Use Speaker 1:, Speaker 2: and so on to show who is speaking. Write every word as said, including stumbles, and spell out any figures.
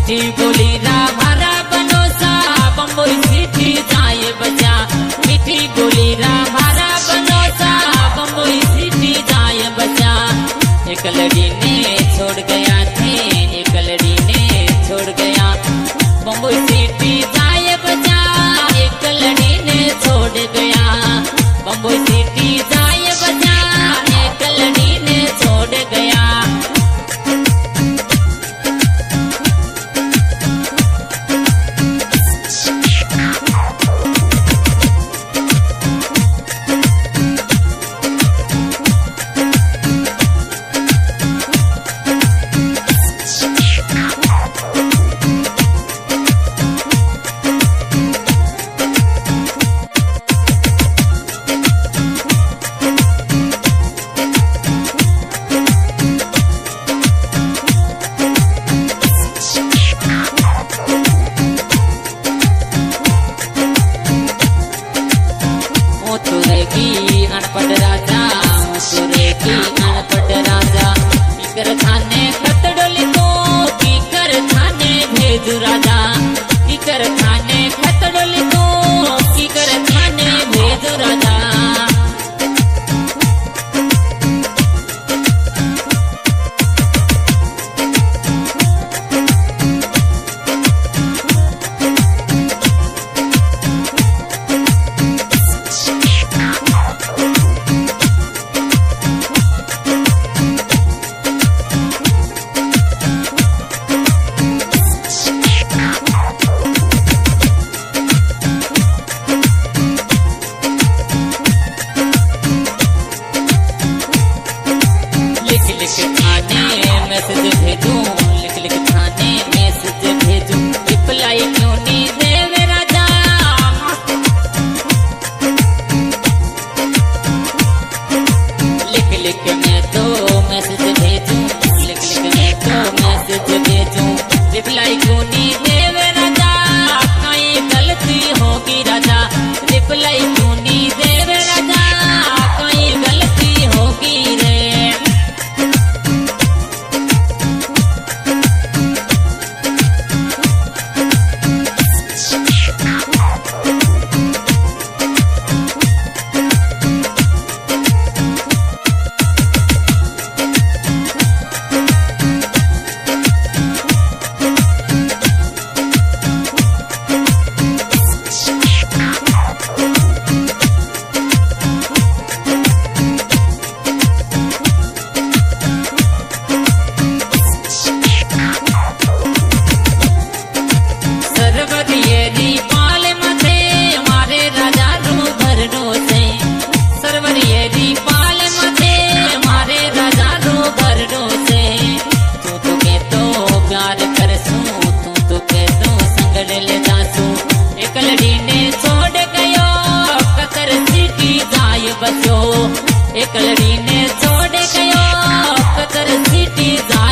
Speaker 1: मीठी बोली रा मारा बनोसा बम्बई सिटी जाए बजा। मीठी बोली रा मारा बनोसा बम्बई सिटी जाए बजा। एक लड़ी ने छोड़ गया थे एक लड़ी ने छोड़ गया बम्बई सिटी जाए बजा। एक लड़ी ने छोड़ गया बम्बई सिटी जाए बजा। एक लड़ी ने छोड़ गया। अनपढ़ राजा की अनपढ़ राजा कीकर थाने खतडोली को कीकर थाने भेजू राजा। कीकर थाने खतडोली को कीकर थाने भेजू राजा। मैसेज भेजूं लिख लिख थाने मैसेज भेजूं रिप्लाई क्यों नहीं देवे राजा। लिख लिख मैं तो मैसेज भेजूं लिख लिख मैं तो मैसेज भेजूं रिप्लाई क्यों नहीं देवे राजा। कहीं गलती होगी राजा रिप्लाई क्यों नहीं देवे राजा। कहीं गलती होगी रे। एक लड़ी ने छोड़ गयो कतर सिटी जा।